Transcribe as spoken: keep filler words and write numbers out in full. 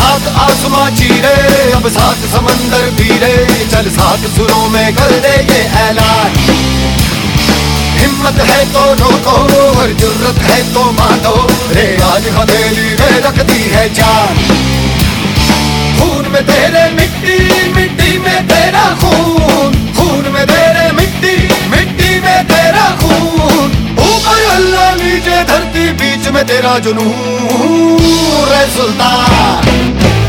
सात आसमां चीरे, अब सात समंदर पीरे, चल सात सुरों में कर दे ये ऐलान। हिम्मत है तो रोको और जुर्रत है तो मानो, रे आज हथेली में रख दी है जान। खून में तेरे मिट्टी, मिट्टी में तेरा खून, खून में तेरे मिट्टी, मिट्टी में तेरा खून। ऊपर अल्लाह नीचे धरती बीच में तेरा जुनून रे सुल्तान।